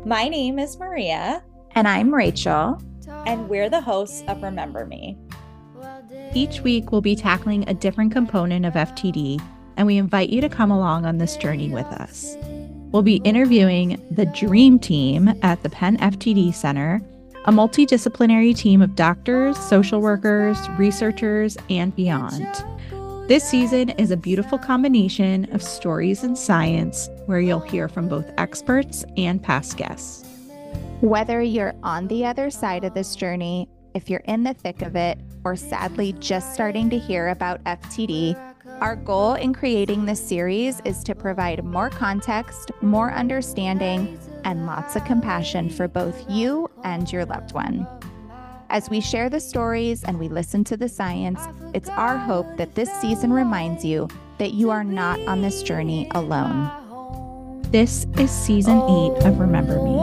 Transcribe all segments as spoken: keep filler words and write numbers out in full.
My name is Maria, And I'm Rachel. and we're the hosts of Remember Me. Each week, we'll be tackling a different component of F T D, and we invite you to come along on this journey with us. We'll be interviewing the Dream Team at the Penn F T D Center, a multidisciplinary team of doctors, social workers, researchers, and beyond. This season is a beautiful combination of stories and science where you'll hear from both experts and past guests. Whether you're on the other side of this journey, if you're in the thick of it, or sadly just starting to hear about F T D, our goal in creating this series is to provide more context, more understanding, and lots of compassion for both you and your loved one. As we share the stories and we listen to the science, it's our hope that this season reminds you that you are not on this journey alone. This is season eight of Remember Me.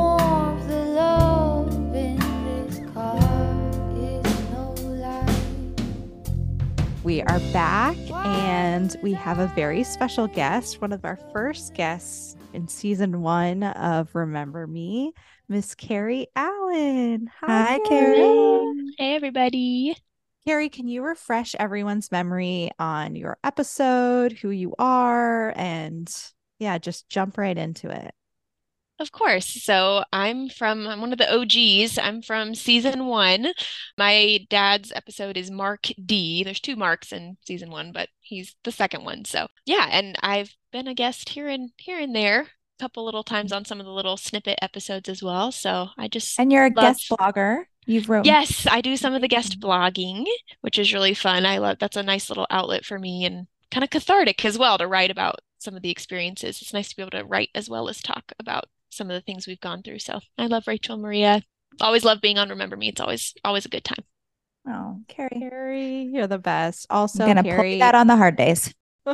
We are back and we have a very special guest, one of our first guests in season one of Remember Me, Miss Carrie Allen. Hi, Hi, Carrie. Carrie. Hey, everybody. Carrie, can you refresh everyone's memory on your episode, who you are, and yeah, just jump right into it. Of course. So I'm from, I'm one of the O Gs. I'm from season one. My dad's episode is Mark D. There's two Marks in season one, but he's the second one. So yeah, and I've been a guest here and here and there, a couple little times on some of the little snippet episodes as well. So I just And you're a love... guest blogger. You've written. Yes, I do some of the guest blogging, which is really fun. I love that's a nice little outlet for me and kind of cathartic as well to write about some of the experiences. It's nice to be able to write as well as talk about some of the things we've gone through. So I love Rachel and Maria. Always love being on Remember Me. It's always always a good time. Oh, Carrie. Carrie, you're the best. Also, I'm gonna Carrie, pull that on the hard days.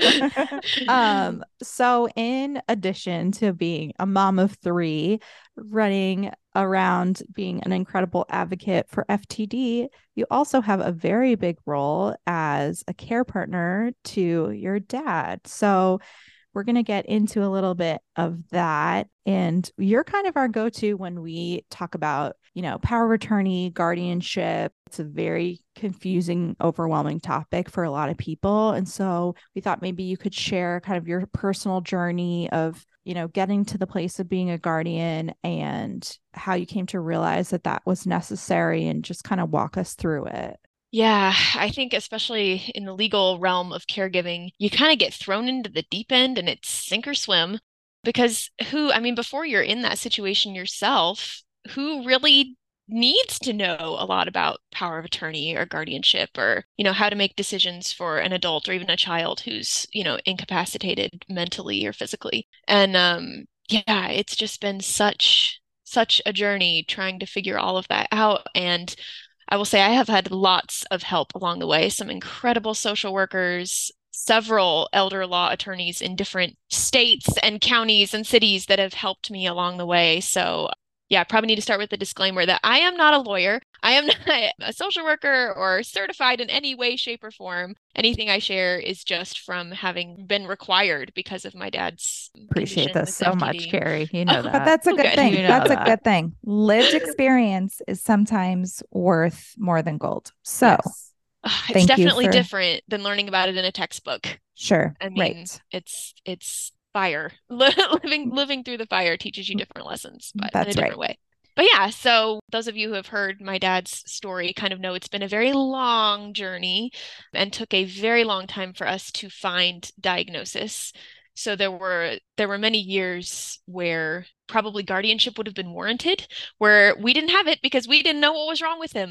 um, so in addition to being a mom of three, running around being an incredible advocate for F T D, you also have a very big role as a care partner to your dad. So we're going to get into a little bit of that. And you're kind of our go-to when we talk about, you know, power of attorney, guardianship. It's a very confusing, overwhelming topic for a lot of people. And so we thought maybe you could share kind of your personal journey of, you know, getting to the place of being a guardian and how you came to realize that that was necessary and just kind of walk us through it. Yeah, I think especially in the legal realm of caregiving, you kind of get thrown into the deep end and it's sink or swim because who, I mean, before you're in that situation yourself, who really needs to know a lot about power of attorney or guardianship or, you know, how to make decisions for an adult or even a child who's, you know, incapacitated mentally or physically. And um, yeah, it's just been such, such a journey trying to figure all of that out. And I will say I have had lots of help along the way, some incredible social workers, several elder law attorneys in different states and counties and cities that have helped me along the way. So yeah, I probably need to start with the disclaimer that I am not a lawyer. I am not a social worker or certified in any way, shape, or form. Anything I share is just from having been required because of my dad's Appreciate condition this with so F T D. much, Carrie. You know Oh, that. But that's a Oh, good good. thing. You know That's a that. good thing. Lived experience is sometimes worth more than gold. So Yes. Ugh, It's Thank you definitely for- different than learning about it in a textbook. sure. I mean, right. it's it's fire. Living living through the fire teaches you different lessons, but in That's a different way. But yeah, so those of you who have heard my dad's story kind of know it's been a very long journey and took a very long time for us to find diagnosis. So there were there were many years where probably guardianship would have been warranted, where we didn't have it because we didn't know what was wrong with him.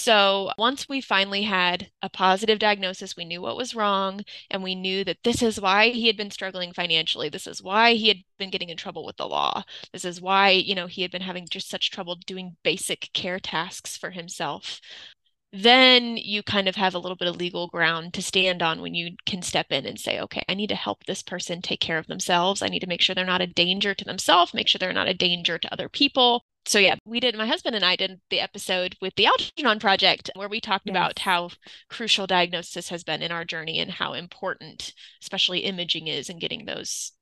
So once we finally had a positive diagnosis, we knew what was wrong, and we knew that this is why he had been struggling financially. This is why he had been getting in trouble with the law. This is why, you know, he had been having just such trouble doing basic care tasks for himself. Then you kind of have a little bit of legal ground to stand on when you can step in and say, okay, I need to help this person take care of themselves. I need to make sure they're not a danger to themselves, make sure they're not a danger to other people. So yeah, we did, my husband and I did the episode with the Algernon Project where we talked Yes. about how crucial diagnosis has been in our journey and how important, especially imaging is in getting those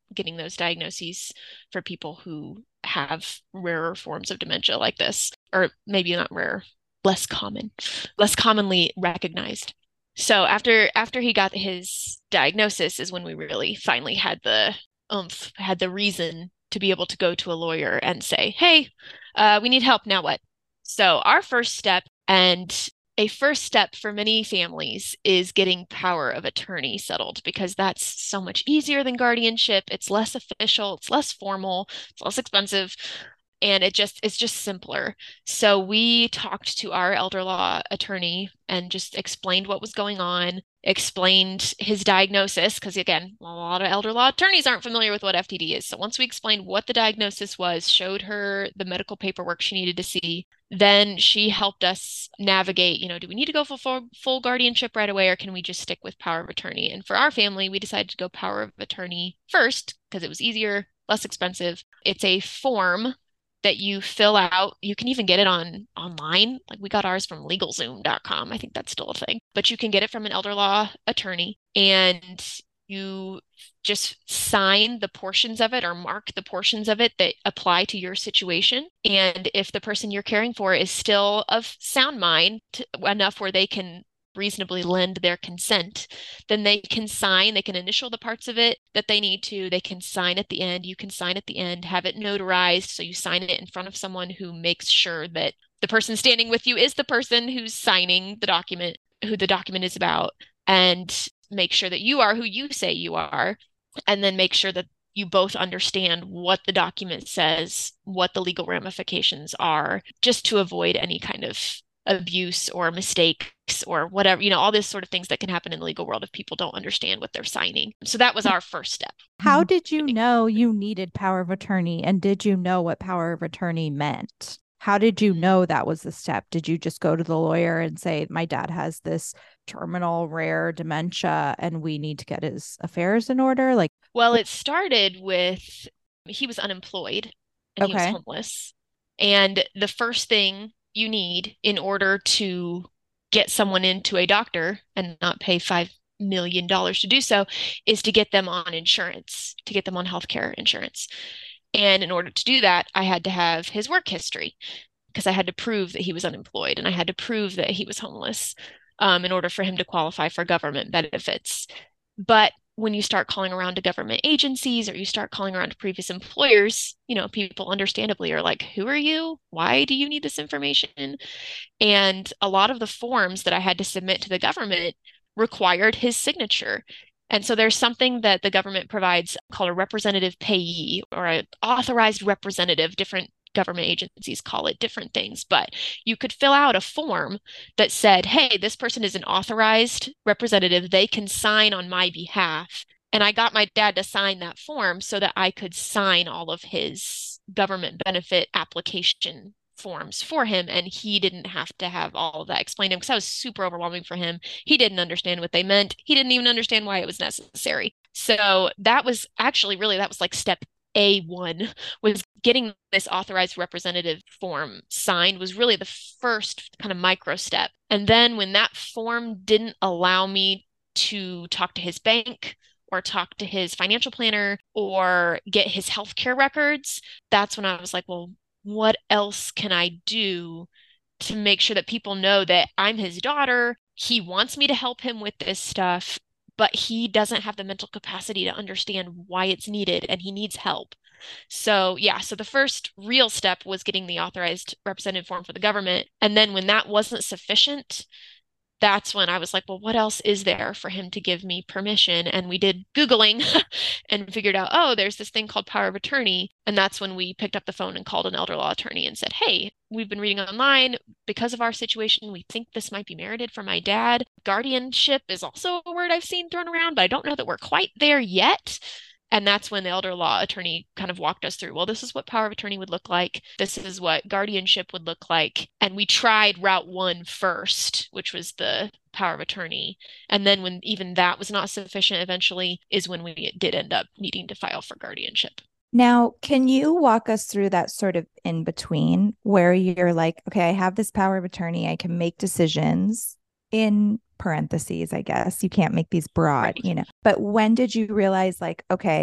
getting those diagnoses for people who have rarer forms of dementia like this, or maybe not rare, less common, less commonly recognized. So after after he got his diagnosis is when we really finally had the oomph, had the reason to be able to go to a lawyer and say, hey, uh, we need help. Now what? So our first step, and a first step for many families, is getting power of attorney settled, because that's so much easier than guardianship. It's less official, it's less formal, it's less expensive, and it just it's just simpler. So we talked to our elder law attorney and just explained what was going on, explained his diagnosis, because again, a lot of elder law attorneys aren't familiar with what F T D is. So once we explained what the diagnosis was, showed her the medical paperwork she needed to see, then she helped us navigate, you know, do we need to go for full, full guardianship right away, or can we just stick with power of attorney? And for our family, we decided to go power of attorney first because it was easier, less expensive. It's a form that you fill out. You can even get it on online. Like we got ours from legal zoom dot com. I think that's still a thing, but you can get it from an elder law attorney, and you just sign the portions of it or mark the portions of it that apply to your situation. And if the person you're caring for is still of sound mind to, enough where they can reasonably lend their consent, then they can sign, they can initial the parts of it that they need to, they can sign at the end, you can sign at the end, have it notarized. So you sign it in front of someone who makes sure that the person standing with you is the person who's signing the document, who the document is about, and make sure that you are who you say you are, and then make sure that you both understand what the document says, what the legal ramifications are, just to avoid any kind of abuse or mistakes or whatever, you know, all this sort of things that can happen in the legal world if people don't understand what they're signing. So that was our first step. How did you know you needed power of attorney, and did you know what power of attorney meant? How did you know that was the step? Did you just go to the lawyer and say, my dad has this terminal rare dementia and we need to get his affairs in order? Like, well, it started with, he was unemployed and okay. he was homeless. And the first thing you need in order to get someone into a doctor and not pay five million dollars to do so is to get them on insurance, to get them on healthcare insurance. And in order to do that, I had to have his work history, because I had to prove that he was unemployed and I had to prove that he was homeless um, in order for him to qualify for government benefits. But when you start calling around to government agencies or you start calling around to previous employers, you know, people understandably are like, who are you? Why do you need this information? And a lot of the forms that I had to submit to the government required his signature. And so there's something that the government provides called a representative payee, or an authorized representative. Different government agencies call it different things, but you could fill out a form that said, hey, this person is an authorized representative. They can sign on my behalf. And I got my dad to sign that form so that I could sign all of his government benefit application forms for him, and he didn't have to have all of that explained to him, because that was super overwhelming for him. He didn't understand what they meant. He didn't even understand why it was necessary. So that was actually really, that was like step A one, was getting this authorized representative form signed, was really the first kind of micro step. And then when that form didn't allow me to talk to his bank or talk to his financial planner or get his healthcare records, that's when I was like, well, what else can I do to make sure that people know that I'm his daughter? He wants me to help him with this stuff, but he doesn't have the mental capacity to understand why it's needed, and he needs help. So yeah, so the first real step was getting the authorized representative form for the government. And then when that wasn't sufficient, that's when I was like, well, what else is there for him to give me permission? And we did Googling and figured out, oh, there's this thing called power of attorney. And that's when we picked up the phone and called an elder law attorney and said, hey, we've been reading online. Because of our situation, we think this might be merited for my dad. Guardianship is also a word I've seen thrown around, but I don't know that we're quite there yet. And that's when the elder law attorney kind of walked us through, well, this is what power of attorney would look like. This is what guardianship would look like. And we tried route one first, which was the power of attorney. And then when even that was not sufficient, eventually is when we did end up needing to file for guardianship. Now, can you walk us through that sort of in between where you're like, okay, I have this power of attorney, I can make decisions, in parentheses, I guess. You can't make these broad, Right. you know. But when did you realize, like, okay,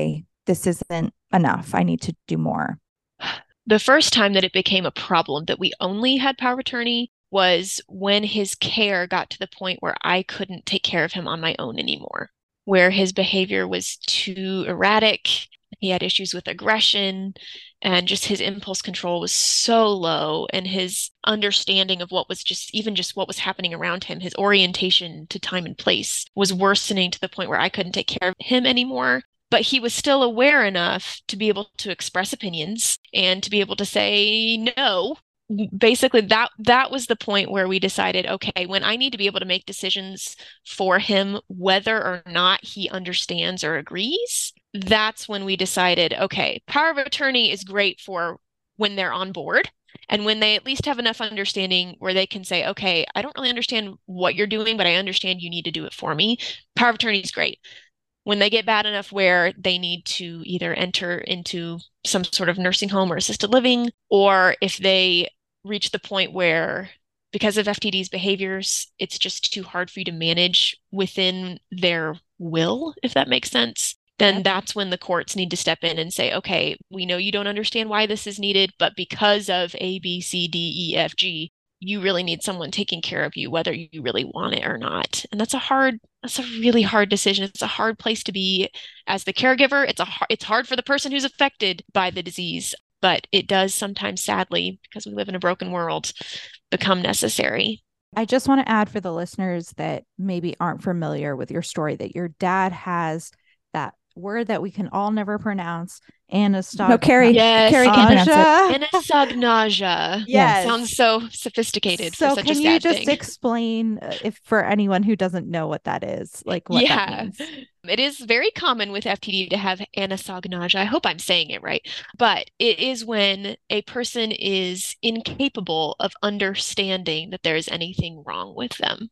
this isn't enough. I need to do more? The first time that it became a problem that we only had power of attorney was when his care got to the point where I couldn't take care of him on my own anymore, where his behavior was too erratic. He had issues with aggression, and just his impulse control was so low, and his understanding of what was just, even just what was happening around him, his orientation to time and place was worsening to the point where I couldn't take care of him anymore. But he was still aware enough to be able to express opinions and to be able to say no. Basically, that that was the point where we decided, okay, when I need to be able to make decisions for him, whether or not he understands or agrees, that's when we decided, okay, power of attorney is great for when they're on board and when they at least have enough understanding where they can say, okay, I don't really understand what you're doing, but I understand you need to do it for me. Power of attorney is great. When they get bad enough where they need to either enter into some sort of nursing home or assisted living, or if they reach the point where, because of F T D's behaviors, it's just too hard for you to manage within their will, if that makes sense, then that's when the courts need to step in and say, okay, we know you don't understand why this is needed, but because of A, B, C, D, E, F, G, you really need someone taking care of you, whether you really want it or not. And that's a hard, that's a really hard decision. It's a hard place to be as the caregiver. It's a, it's hard for the person who's affected by the disease, but it does sometimes, sadly, because we live in a broken world, become necessary. I just want to add for the listeners that maybe aren't familiar with your story that your dad has that word that we can all never pronounce. Anastassia. No, Carrie. Yes. Carrie can pronounce it. Anosognosia. Yes. Sounds so sophisticated. So for such can a you sad just thing. explain uh, if for anyone who doesn't know what that is, like what yeah. that means? It is very common with F T D to have anosognosia. I hope I'm saying it right. But it is when a person is incapable of understanding that there is anything wrong with them.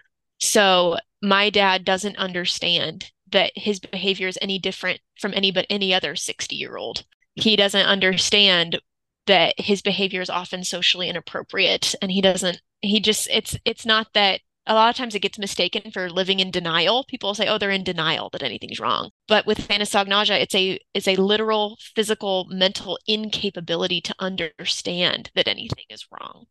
So my dad doesn't understand that his behavior is any different from any but any other sixty-year-old. He doesn't understand that his behavior is often socially inappropriate, and he doesn't, he just, it's it's not that, a lot of times it gets mistaken for living in denial. People say, oh, they're in denial that anything's wrong. But with anosognosia, it's a it's a literal, physical, mental incapability to understand that anything is wrong.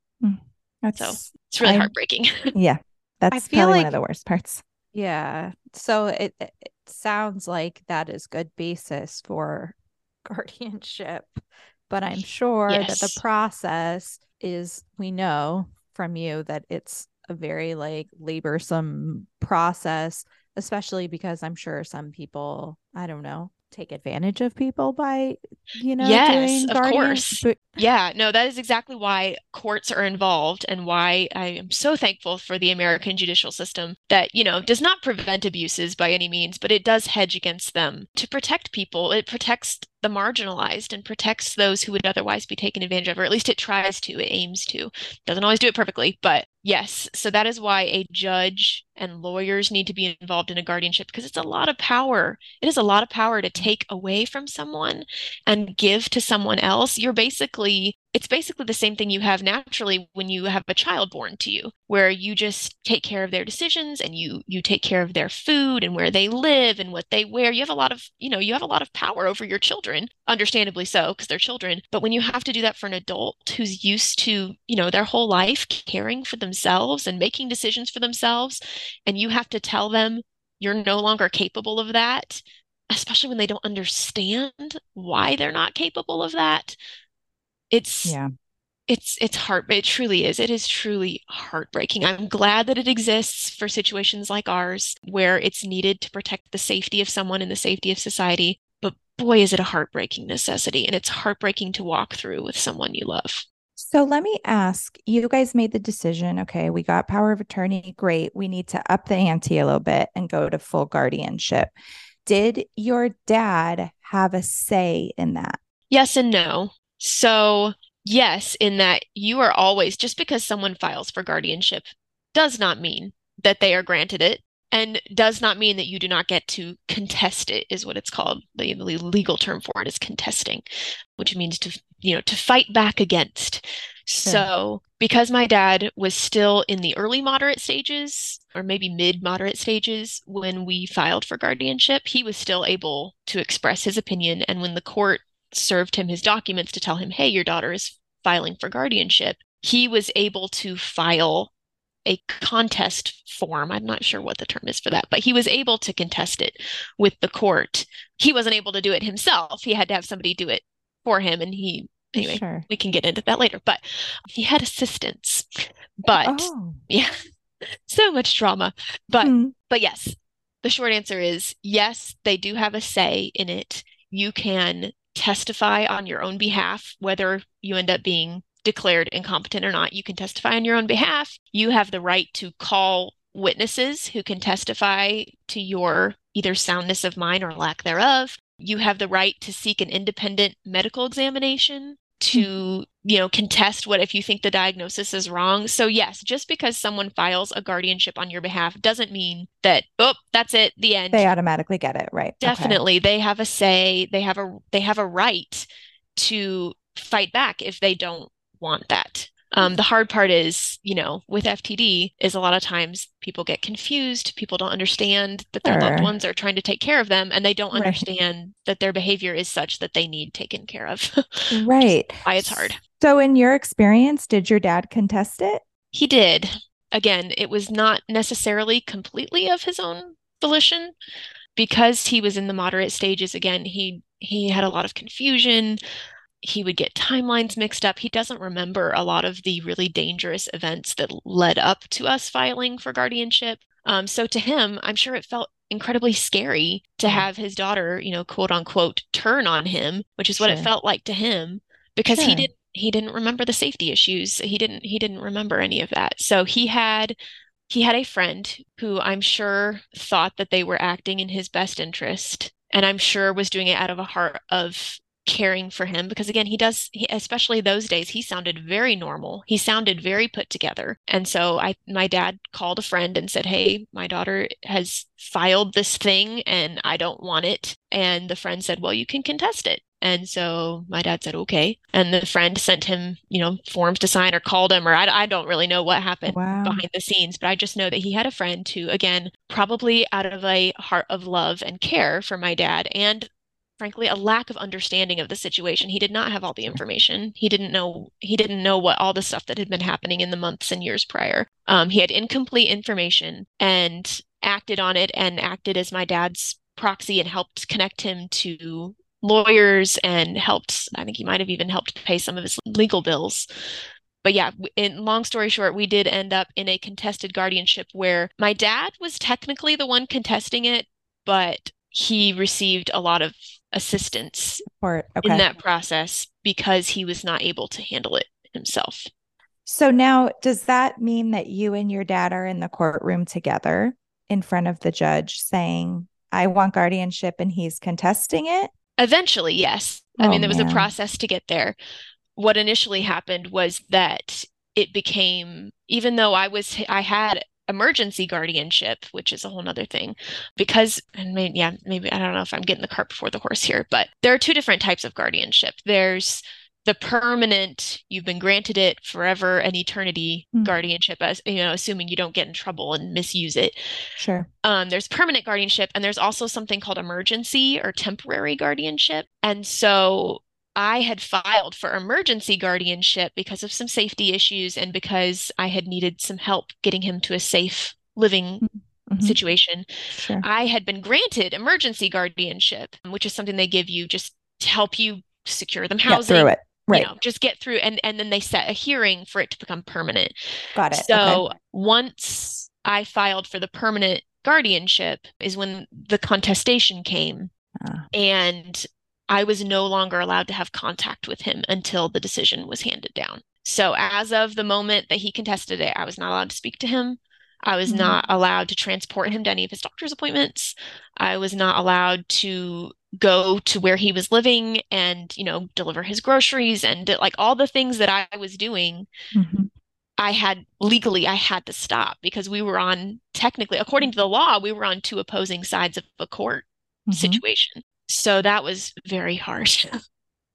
That's, so it's really I, heartbreaking. Yeah, that's feel probably like- one of the worst parts. Yeah. So it, it sounds like that is good basis for guardianship, but I'm sure Yes. that the process is, we know from you that it's a very like laborsome process, especially because I'm sure some people, I don't know, take advantage of people by, you know, Yes, doing of guardian- course. but- Yeah, no, that is exactly why courts are involved and why I am so thankful for the American judicial system that, you know, does not prevent abuses by any means, but it does hedge against them to protect people. It protects the marginalized and protects those who would otherwise be taken advantage of, or at least it tries to, it aims to. Doesn't always do it perfectly, but yes. So that is why a judge and lawyers need to be involved in a guardianship, because it's a lot of power. It is a lot of power to take away from someone and give to someone else. You're basically, it's basically the same thing you have naturally when you have a child born to you, where you just take care of their decisions and you you take care of their food and where they live and what they wear. You have a lot of, you know, you have a lot of power over your children, understandably so, because they're children. But when you have to do that for an adult who's used to, you know, their whole life caring for themselves and making decisions for themselves, and you have to tell them you're no longer capable of that, especially when they don't understand why they're not capable of that. It's Yeah. it's it's heart it truly is. It is truly heartbreaking. I'm glad that it exists for situations like ours where it's needed to protect the safety of someone and the safety of society. But boy, is it a heartbreaking necessity, and it's heartbreaking to walk through with someone you love. So let me ask, you guys made the decision, okay, we got power of attorney, great. We need to up the ante a little bit and go to full guardianship. Did your dad have a say in that? Yes and no. So yes, in that you are always, just because someone files for guardianship does not mean that they are granted it, and does not mean that you do not get to contest it, is what it's called. The legal term for it is contesting, which means to, you know, to fight back against. Sure. So because my dad was still in the early moderate stages, or maybe mid-moderate stages, when we filed for guardianship, he was still able to express his opinion. And when the court served him his documents to tell him, hey, your daughter is filing for guardianship, he was able to file a contest form. I'm not sure what the term is for that, but he was able to contest it with the court. He wasn't able to do it himself. He had to have somebody do it for him. And he, anyway, Sure. we can get into that later, but he had assistance. But Oh. yeah, so much drama. But, Hmm. but yes, the short answer is yes, they do have a say in it. You can testify on your own behalf, whether you end up being declared incompetent or not. You can testify on your own behalf. You have the right to call witnesses who can testify to your either soundness of mind or lack thereof. You have the right to seek an independent medical examination to, you know, contest what if you think the diagnosis is wrong. So yes, just because someone files a guardianship on your behalf doesn't mean that, oh, that's it, the end. They automatically get it, right? Definitely. Okay. They have a say. They have a they have a right to fight back if they don't want that. Um, the hard part is, you know, with F T D is a lot of times people get confused. People don't understand that their Sure. loved ones are trying to take care of them, and they don't Right. understand that their behavior is such that they need taken care of. Right. Why it's hard. So in your experience, did your dad contest it? He did. Again, it was not necessarily completely of his own volition because he was in the moderate stages. Again, he he had a lot of confusion. He would get timelines mixed up. He doesn't remember a lot of the really dangerous events that led up to us filing for guardianship. Um, so to him, I'm sure it felt incredibly scary to have his daughter, you know, quote unquote, turn on him, which is what Sure. it felt like to him, because Sure. he didn't he didn't remember the safety issues. He didn't he didn't remember any of that. So he had he had a friend who I'm sure thought that they were acting in his best interest, and I'm sure was doing it out of a heart of caring for him, because again, he does, he, especially those days, he sounded very normal. He sounded very put together. And so I, my dad called a friend and said, hey, my daughter has filed this thing and I don't want it. And the friend said, well, you can contest it. And so my dad said, okay. And the friend sent him, you know, forms to sign or called him, or I, I don't really know what happened Wow. behind the scenes, but I just know that he had a friend who, again, probably out of a heart of love and care for my dad, and frankly, a lack of understanding of the situation. He did not have all the information. He didn't know, he didn't know what all the stuff that had been happening in the months and years prior. Um, he had incomplete information and acted on it and acted as my dad's proxy and helped connect him to lawyers and helped, I think he might have even helped pay some of his legal bills. But yeah, in long story short, we did end up in a contested guardianship where my dad was technically the one contesting it, but he received a lot of assistance Or, okay. in that process because he was not able to handle it himself. So now, does that mean that you and your dad are in the courtroom together in front of the judge saying, I want guardianship, and he's contesting it? Eventually, yes. I Oh, mean, there was a man. process to get there. What initially happened was that it became, even though I was, I had emergency guardianship, which is a whole nother thing, because, and maybe, yeah, maybe, I don't know if I'm getting the cart before the horse here, but there are two different types of guardianship. There's the permanent, you've been granted it forever and eternity Mm. guardianship, as you know, assuming you don't get in trouble and misuse it. Sure. Um, there's permanent guardianship, and there's also something called emergency or temporary guardianship. And so I had filed for emergency guardianship because of some safety issues and because I had needed some help getting him to a safe living Mhm. situation. Sure. I had been granted emergency guardianship, which is something they give you just to help you secure them Get housing. through it. Right. You know, just get through, and and then they set a hearing for it to become permanent. Got it. So Okay. once I filed for the permanent guardianship is when the contestation came, Ah. and I was no longer allowed to have contact with him until the decision was handed down. So as of the moment that he contested it, I was not allowed to speak to him. I was Mhm. not allowed to transport him to any of his doctor's appointments. I was not allowed to go to where he was living and, you know, deliver his groceries and like all the things that I was doing. Mhm. I had legally, I had to stop because we were on, technically, according to the law, we were on two opposing sides of a court Mhm. situation. So that was very harsh.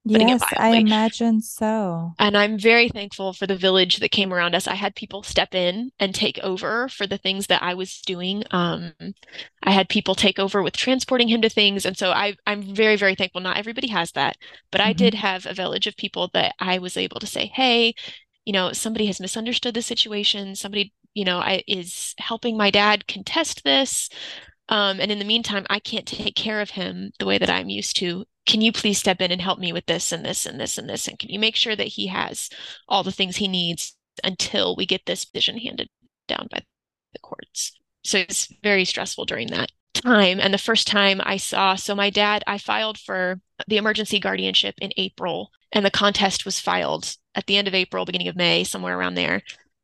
putting it Yes, I mildly. imagine so. And I'm very thankful for the village that came around us. I had people step in and take over for the things that I was doing. Um, I had people take over with transporting him to things. And so I, I'm very, very thankful. Not everybody has that, but I Mhm. did have a village of people that I was able to say, hey, you know, somebody has misunderstood the situation. Somebody, you know, I, is helping my dad contest this. Um, and in the meantime, I can't take care of him the way that I'm used to. Can you please step in and help me with this and this and this and this? And can you make sure that he has all the things he needs until we get this vision handed down by the courts? So it's very stressful during that time. And the first time I saw, so my dad, I filed for the emergency guardianship in April, and the contest was filed at the end of April, beginning of May, somewhere around there.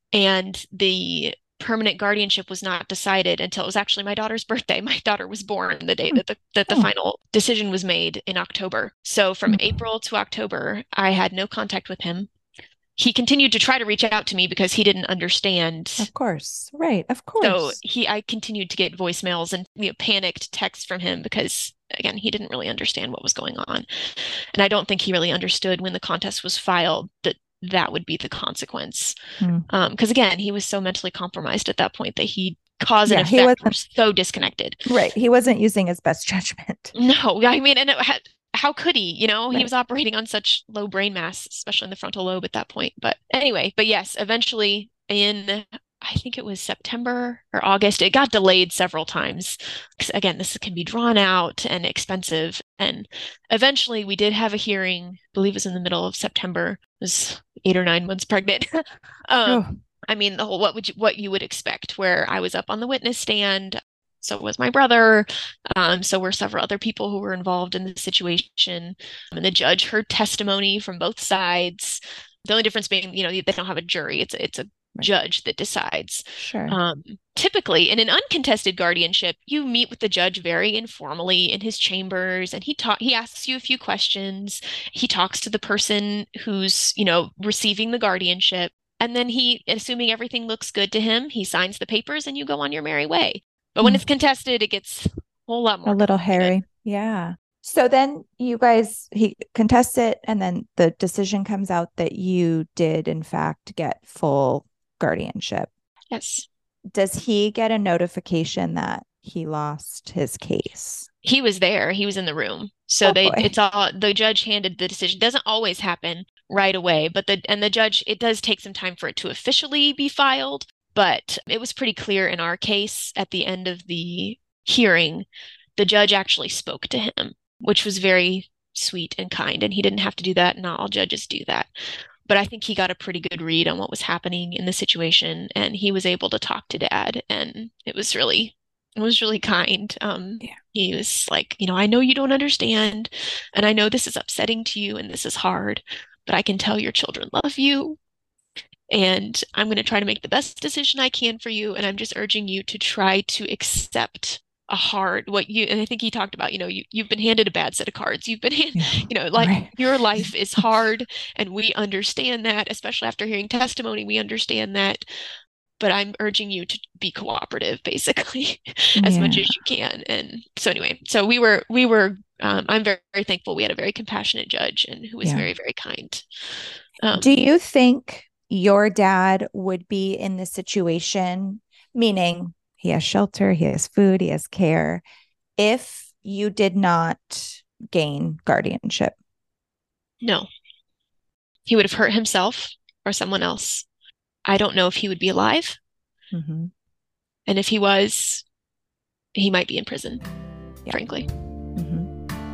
And the permanent guardianship was not decided until it was actually my daughter's birthday. My daughter was born the day that the that the Oh. final decision was made in October. So from Mm. April to October, I had no contact with him. He continued to try to reach out to me because he didn't understand. Of course. Right. Of So course. he, I continued to get voicemails and, you know, panicked texts from him because, again, he didn't really understand what was going on. And I don't think he really understood when the contest was filed that that would be the consequence. Mm. Um, because again, he was so mentally compromised at that point that he cause and Yeah, he effect were wasn't- so disconnected. Right. He wasn't using his best judgment. No, I mean, and it had, how could he? You know, he Right. was operating on such low brain mass, especially in the frontal lobe at that point. But anyway, but yes, eventually in, I think it was September or August, it got delayed several times. Because again, this can be drawn out and expensive. And eventually we did have a hearing, I believe it was in the middle of September. I was eight or nine months pregnant. um, Oh. I mean, the whole what would you, what you would expect, where I was up on the witness stand. So was my brother. Um, so were several other people who were involved in the situation. And the judge heard testimony from both sides. The only difference being, you know, they don't have a jury. It's a, it's a Right. judge that decides. Sure. Um, typically, in an uncontested guardianship, you meet with the judge very informally in his chambers, and he ta- he asks you a few questions. He talks to the person who's, you know, receiving the guardianship. And then he, assuming everything looks good to him, he signs the papers and you go on your merry way. But when Hmm. it's contested, it gets a whole lot more A little complicated. hairy. Yeah. So then you guys, he contests it, and then the decision comes out that you did, in fact, get full guardianship. Yes. Does he get a notification that he lost his case? He was there. He was in the room. So Oh, they, boy. it's all, the judge handed the decision. It doesn't always happen right away, but the, and the judge, it does take some time for it to officially be filed. But it was pretty clear in our case at the end of the hearing, the judge actually spoke to him, which was very sweet and kind. And he didn't have to do that. Not all judges do that. But I think he got a pretty good read on what was happening in the situation, and he was able to talk to Dad, and it was really, it was really kind. Um, Yeah. He was like, you know, I know you don't understand, and I know this is upsetting to you, and this is hard, but I can tell your children love you, and I'm going to try to make the best decision I can for you, and I'm just urging you to try to accept a hard, what you, and I think he talked about, you know, you, you've been handed a bad set of cards. You've been, hand, Yeah. you know, like Right. your life is hard, and we understand that, especially after hearing testimony, we understand that. But I'm urging you to be cooperative, basically, as much Yeah. as you can. And so anyway, so we were, we were, um, I'm very, very thankful. We had a very compassionate judge and who was Yeah. very, very kind. Um, Do you think your dad would be in this situation, meaning he has shelter, he has food, he has care, if you did not gain guardianship? No, he would have hurt himself or someone else. I don't know if he would be alive. Mm-hmm. And if he was, he might be in prison, Yeah. frankly. Mm-hmm.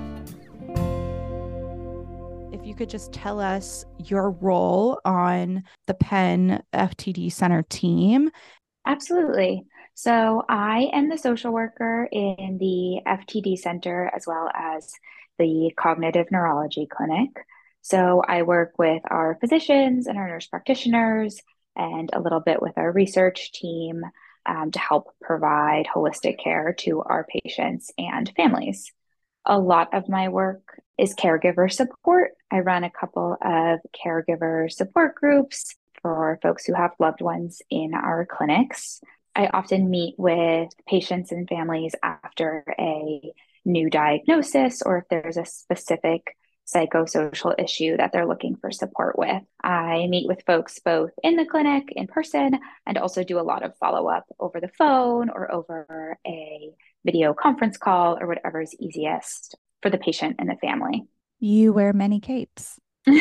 If you could just tell us your role on the Penn F T D Center team. Absolutely. So I am the social worker in the F T D Center as well as the Cognitive Neurology Clinic. So I work with our physicians and our nurse practitioners and a little bit with our research team um, to help provide holistic care to our patients and families. A lot of my work is caregiver support. I run a couple of caregiver support groups for folks who have loved ones in our clinics. I often meet with patients and families after a new diagnosis, or if there's a specific psychosocial issue that they're looking for support with. I meet with folks both in the clinic, in person, and also do a lot of follow-up over the phone or over a video conference call or whatever is easiest for the patient and the family. You wear many capes.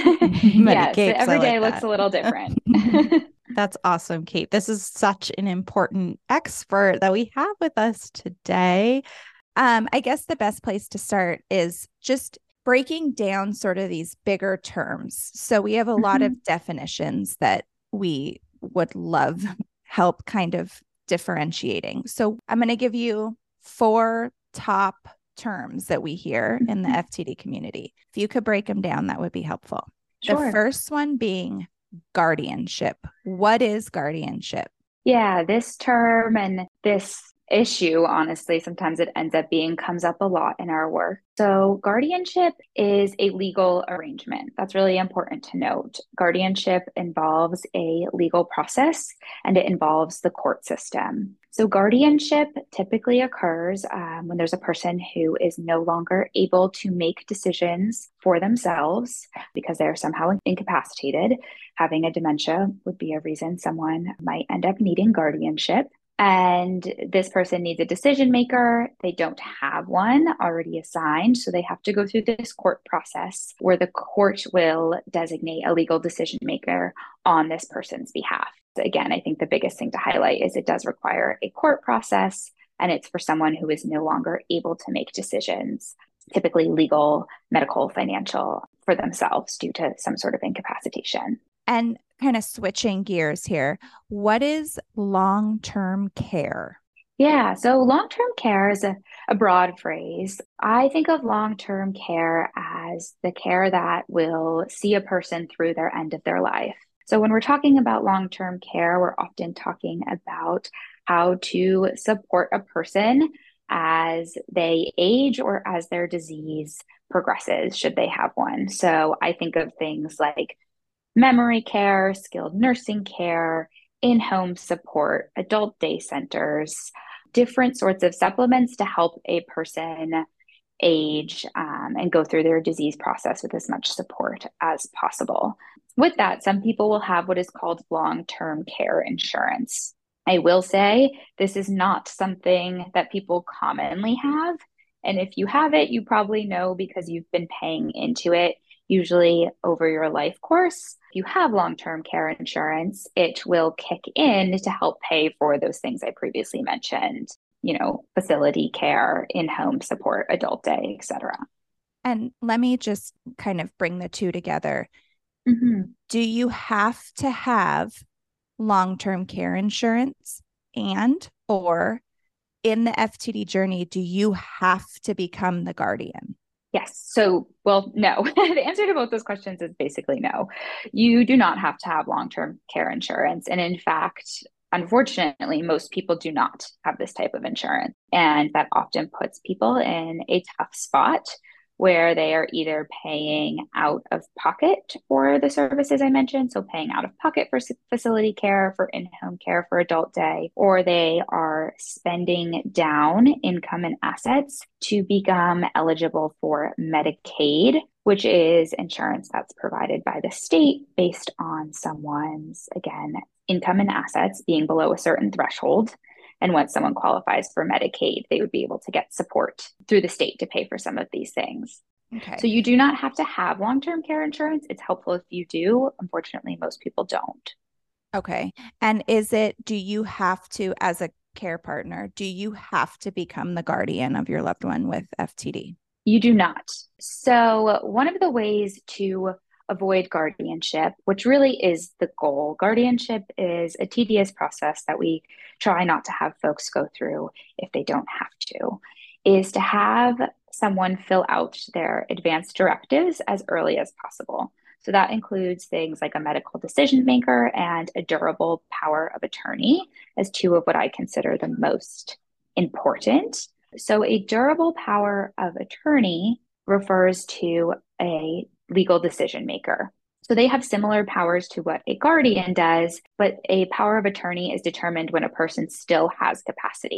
Yes, capes, every I like day looks that. a little different. That's awesome, Kate. This is such an important expert that we have with us today. Um, I guess the best place to start is just breaking down sort of these bigger terms. So we have a lot Mhm. of definitions that we would love help kind of differentiating. So I'm going to give you four top terms that we hear in the Mhm. F T D community. If you could break them down, that would be helpful. The Sure. first one being guardianship. What is guardianship? Yeah, this term and this issue, honestly, sometimes it ends up being comes up a lot in our work. So, guardianship is a legal arrangement. That's really important to note. Guardianship involves a legal process and it involves the court system. So, guardianship typically occurs um, when there's a person who is no longer able to make decisions for themselves because they're somehow incapacitated. Having a dementia would be a reason someone might end up needing guardianship. And this person needs a decision maker. They don't have one already assigned. So they have to go through this court process where the court will designate a legal decision maker on this person's behalf. So again, I think the biggest thing to highlight is it does require a court process, and it's for someone who is no longer able to make decisions, typically legal, medical, financial, for themselves due to some sort of incapacitation. And kind of switching gears here, what is long-term care? Yeah, so long-term care is a, a broad phrase. I think of long-term care as the care that will see a person through their end of their life. So when we're talking about long-term care, we're often talking about how to support a person as they age or as their disease progresses, should they have one. So I think of things like memory care, skilled nursing care, in-home support, adult day centers, different sorts of supplements to help a person age um, and go through their disease process with as much support as possible. With that, some people will have what is called long-term care insurance. I will say this is not something that people commonly have. And if you have it, you probably know because you've been paying into it usually over your life course. If you have long-term care insurance, it will kick in to help pay for those things I previously mentioned, you know, facility care, in-home support, adult day, et cetera. And let me just kind of bring the two together. Mm-hmm. Do you have to have long-term care insurance and or in the F T D journey, do you have to become the guardian? Yes. So, well, no. The answer to both those questions is basically no. You do not have to have long-term care insurance. And in fact, unfortunately, most people do not have this type of insurance. And that often puts people in a tough spot where they are either paying out of pocket for the services I mentioned, so paying out of pocket for facility care, for in-home care, for adult day, or they are spending down income and assets to become eligible for Medicaid, which is insurance that's provided by the state based on someone's, again, income and assets being below a certain threshold. And once someone qualifies for Medicaid, they would be able to get support through the state to pay for some of these things. Okay. So you do not have to have long-term care insurance. It's helpful if you do. Unfortunately, most people don't. Okay. And is it, do you have to, as a care partner, do you have to become the guardian of your loved one with F T D? You do not. So one of the ways to avoid guardianship, which really is the goal. Guardianship is a tedious process that we try not to have folks go through if they don't have to, is to have someone fill out their advanced directives as early as possible. So that includes things like a medical decision maker and a durable power of attorney as two of what I consider the most important. So a durable power of attorney refers to a legal decision maker. So they have similar powers to what a guardian does, but a power of attorney is determined when a person still has capacity.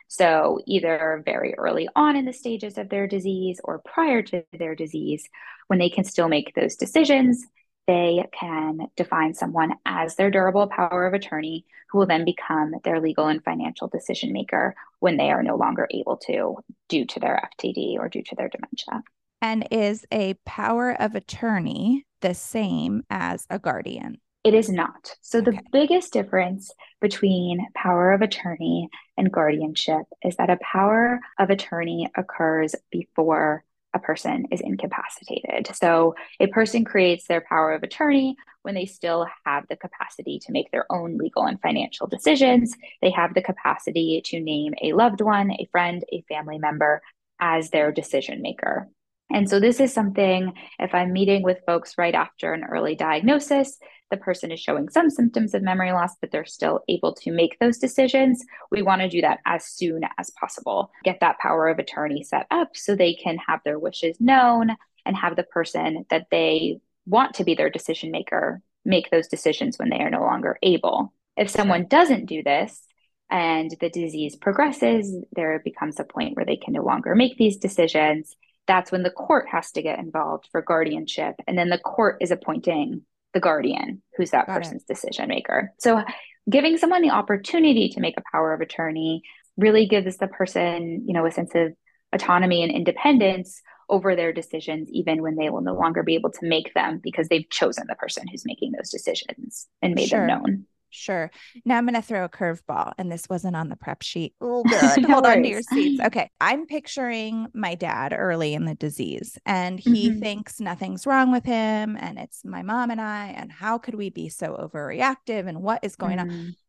So either very early on in the stages of their disease or prior to their disease, when they can still make those decisions, they can define someone as their durable power of attorney who will then become their legal and financial decision maker when they are no longer able to due to their F T D or due to their dementia. And is a power of attorney the same as a guardian? It is not. So Okay. the biggest difference between power of attorney and guardianship is that a power of attorney occurs before a person is incapacitated. So a person creates their power of attorney when they still have the capacity to make their own legal and financial decisions. They have the capacity to name a loved one, a friend, a family member as their decision maker. And so this is something, if I'm meeting with folks right after an early diagnosis, the person is showing some symptoms of memory loss, but they're still able to make those decisions. We want to do that as soon as possible. Get that power of attorney set up so they can have their wishes known and have the person that they want to be their decision maker make those decisions when they are no longer able. If someone Sure. doesn't do this and the disease progresses, there becomes a point where they can no longer make these decisions. That's when the court has to get involved for guardianship. And then the court is appointing the guardian, who's that Got it. person's decision maker. So giving someone the opportunity to make a power of attorney really gives the person, you know, a sense of autonomy and independence over their decisions, even when they will no longer be able to make them because they've chosen the person who's making those decisions and made Sure. them known. Sure. Now I'm going to throw a curveball, and this wasn't on the prep sheet. Oh, good. No Hold on to your worries. seats. Okay. I'm picturing my dad early in the disease, and he Mhm. thinks nothing's wrong with him, and it's my mom and I, and how could we be so overreactive, and what is going on? Mhm.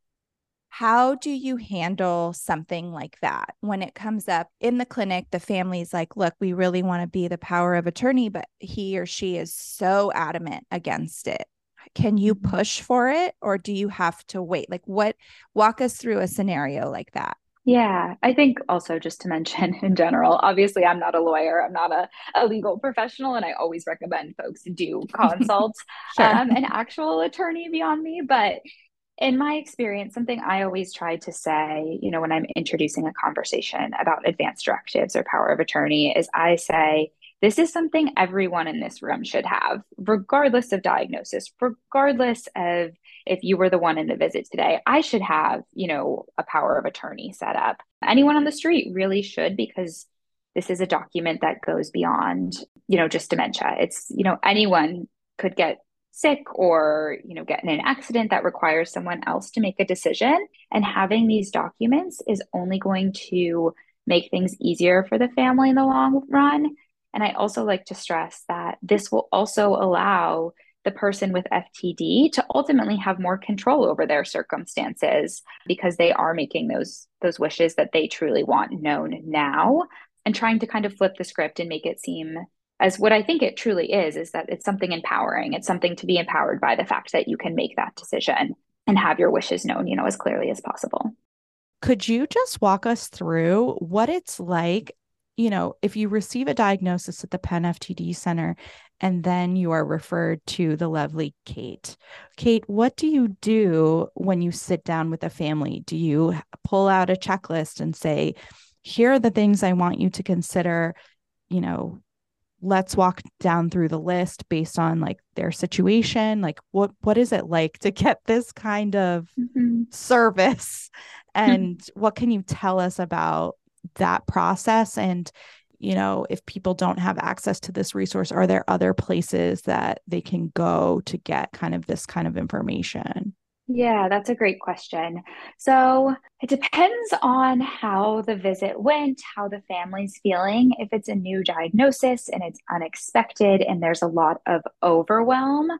How do you handle something like that when it comes up in the clinic? The family's like, look, we really want to be the power of attorney, but he or she is so adamant against it. Can you Mhm. push for it, or do you have to wait? Like, what, walk us through a scenario like that. Yeah, I think also just to mention in general, obviously I'm not a lawyer, I'm not a, a legal professional, and I always recommend folks do consult Sure. um, an actual attorney beyond me. But in my experience, something I always try to say, you know, when I'm introducing a conversation about advanced directives or power of attorney, is I say, this is something everyone in this room should have, regardless of diagnosis, regardless of if you were the one in the visit today. I should have, you know, a power of attorney set up. Anyone on the street really should, because this is a document that goes beyond, you know, just dementia. It's, you know, anyone could get sick or, you know, get in an accident that requires someone else to make a decision. And having these documents is only going to make things easier for the family in the long run. And I also like to stress that this will also allow the person with F T D to ultimately have more control over their circumstances because they are making those those wishes that they truly want known now, and trying to kind of flip the script and make it seem as what I think it truly is, is that it's something empowering. It's something to be empowered by the fact that you can make that decision and have your wishes known, you know, as clearly as possible. Could you just walk us through what it's like, you know, if you receive a diagnosis at the Penn F T D Center and then you are referred to the lovely Kate? Kate, what do you do when you sit down with a family? Do you pull out a checklist and say, here are the things I want you to consider, you know, let's walk down through the list based on like their situation? Like what what is it like to get this kind of Mm-hmm. service? And what can you tell us about that process? And, you know, if people don't have access to this resource, are there other places that they can go to get kind of this kind of information? Yeah, that's a great question. So it depends on how the visit went, how the family's feeling. If it's a new diagnosis and it's unexpected and there's a lot of overwhelm,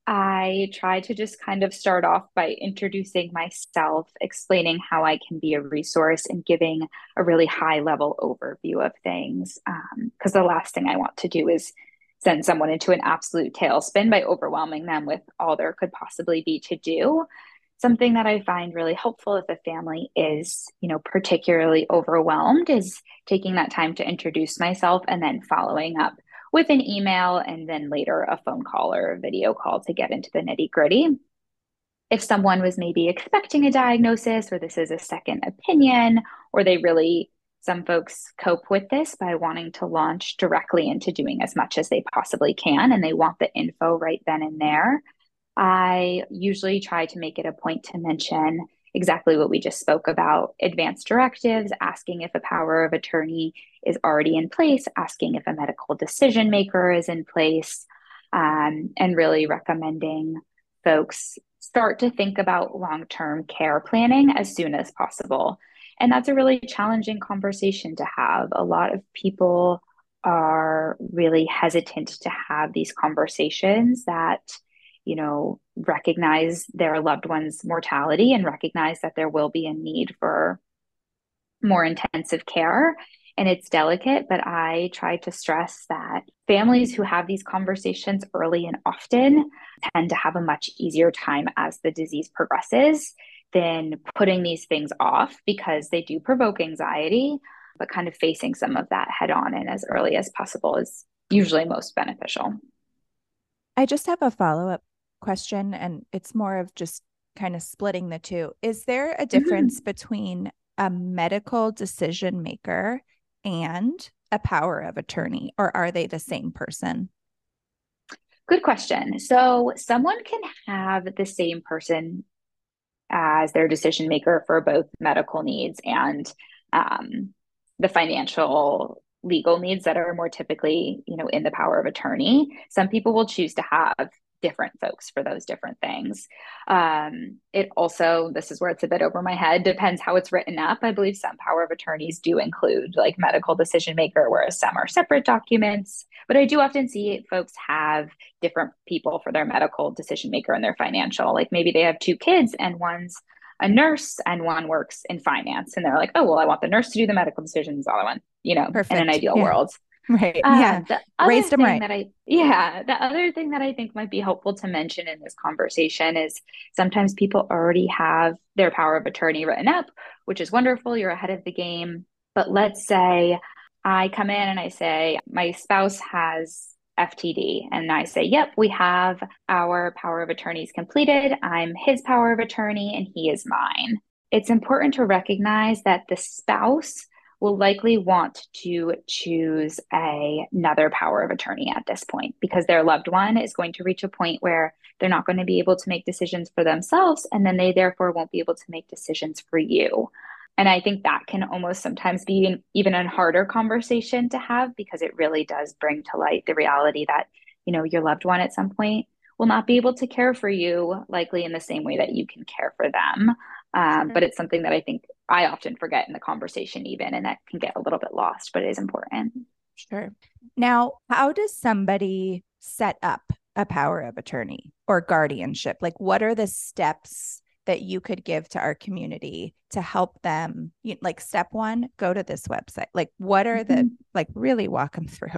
I try to just kind of start off by introducing myself, explaining how I can be a resource, and giving a really high level overview of things. Because um, the last thing I want to do is send someone into an absolute tailspin by overwhelming them with all there could possibly be to do. Something that I find really helpful if a family is, you know, particularly overwhelmed is taking that time to introduce myself and then following up with an email and then later a phone call or a video call to get into the nitty gritty. If someone was maybe expecting a diagnosis, or this is a second opinion, or they really, some folks cope with this by wanting to launch directly into doing as much as they possibly can, and they want the info right then and there. I usually try to make it a point to mention exactly what we just spoke about: advanced directives, asking if a power of attorney is already in place, asking if a medical decision maker is in place, um, and really recommending folks start to think about long-term care planning as soon as possible. And that's a really challenging conversation to have. A lot of people are really hesitant to have these conversations that, you know, recognize their loved one's mortality and recognize that there will be a need for more intensive care. And it's delicate, but I try to stress that families who have these conversations early and often tend to have a much easier time as the disease progresses than putting these things off, because they do provoke anxiety, but kind of facing some of that head on and as early as possible is usually most beneficial. I just have a follow-up question, and it's more of just kind of splitting the two. Is there a difference mm-hmm. between a medical decision maker and a power of attorney, or are they the same person? Good question. So someone can have the same person as their decision maker for both medical needs and um, the financial legal needs that are more typically, you know, in the power of attorney. Some people will choose to have different folks for those different things. Um, it also, this is where it's a bit over my head, depends how it's written up. I believe some power of attorneys do include like medical decision maker, whereas some are separate documents. But I do often see folks have different people for their medical decision maker and their financial. Like maybe they have two kids and one's a nurse and one works in finance. And they're like, oh, well, I want the nurse to do the medical decisions, all I want, you know, Perfect. In an ideal yeah. world. Right. Uh, yeah. The other Raised them thing right. that I, yeah. The other thing that I think might be helpful to mention in this conversation is sometimes people already have their power of attorney written up, which is wonderful. You're ahead of the game. But let's say I come in and I say, my spouse has F T D. And I say, yep, we have our power of attorneys completed. I'm his power of attorney and he is mine. It's important to recognize that the spouse will likely want to choose a, another power of attorney at this point, because their loved one is going to reach a point where they're not going to be able to make decisions for themselves, and then they therefore won't be able to make decisions for you. And I think that can almost sometimes be an, even a harder conversation to have, because it really does bring to light the reality that, you know, your loved one at some point will not be able to care for you likely in the same way that you can care for them. Um, but it's something that I think I often forget in the conversation even, and that can get a little bit lost, but it is important. Sure. Now, how does somebody set up a power of attorney or guardianship? Like, what are the steps that you could give to our community to help them? You, like step one, go to this website. Like, what are mm-hmm. the, like really walk them through?